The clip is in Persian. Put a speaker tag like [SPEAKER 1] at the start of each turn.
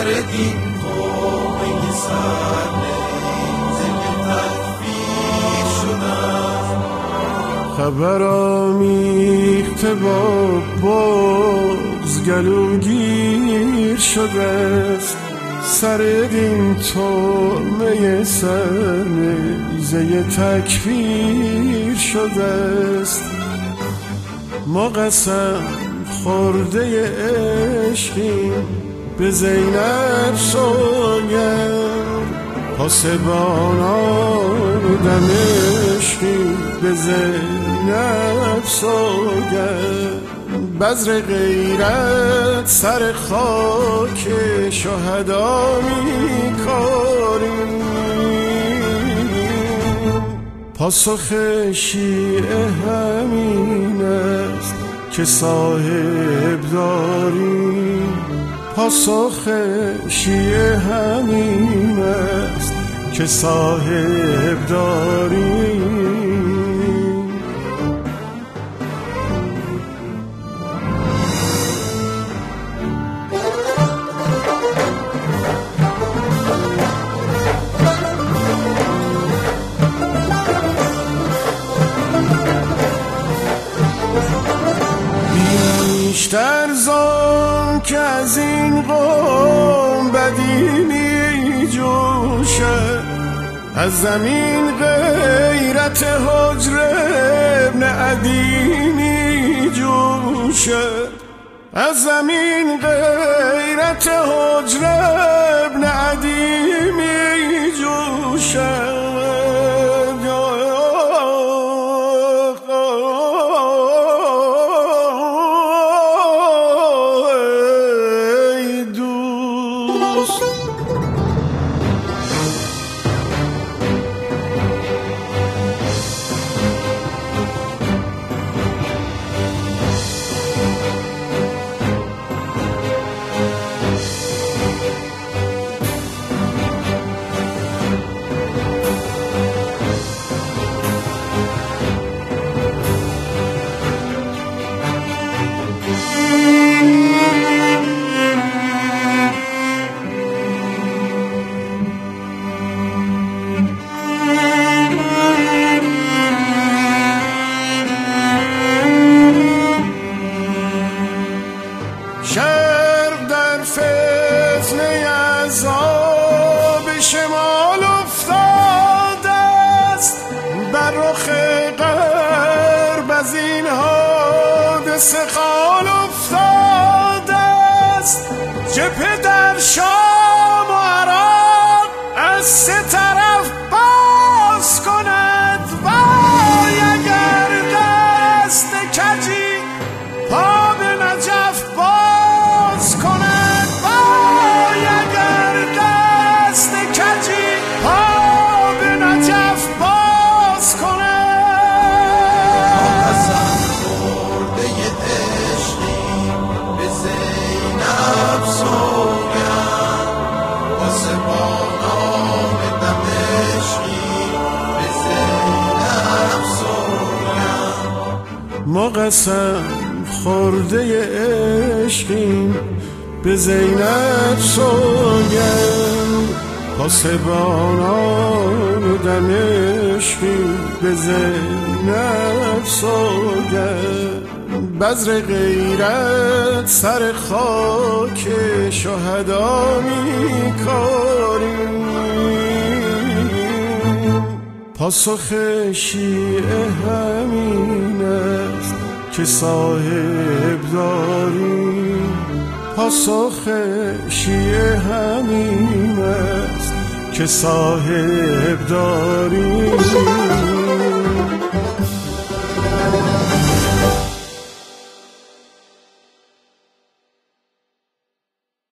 [SPEAKER 1] سر دین قومه سر نیزه تکفیر شدم.
[SPEAKER 2] خبر آمیخته با بغض گلوگیر شده است، سر دین طعمه سر نیزه تکفیر شده است. ما قسم خورده عشقیم به زینب سوگند، پاسبانان دمشقیم به زینب سوگند. بذر غیرت سر خاک شهدا می‌کاریم، پاسخ شیعه همین است که صاحب داریم. پاسخ شیعه همین است که صاحب داریم. بیشتر زان که از این قوم بدی می جوشد، از زمین غیرت حجر ابن عدی می جوشد، از زمین غیرت حجر ابن عدی می جوشد. شرق در فتنه عذاب شمال افتاده است، بر رخ غرب از این حادثه خال افتاده است. جبهه در شام و عراق از سه طرف باز کند، وای اگر دست کجی پا به نجف باز کند، وای اگر دست کجی پا به نجف باز کند.
[SPEAKER 1] قسم خورده عشقیم به زینب سوگند، پاسبانان دمشقیم به زینب سوگند.
[SPEAKER 2] ما قسم خورده عشقیم به زینب سوگند، پاسبانان دمشقیم به زینب سوگند. بذر غیرت سر خاک شهدا می‌کاریم، پاسخ شیعه همین است که صاحب داریم. پاسخ شیعه همین است که صاحب داریم.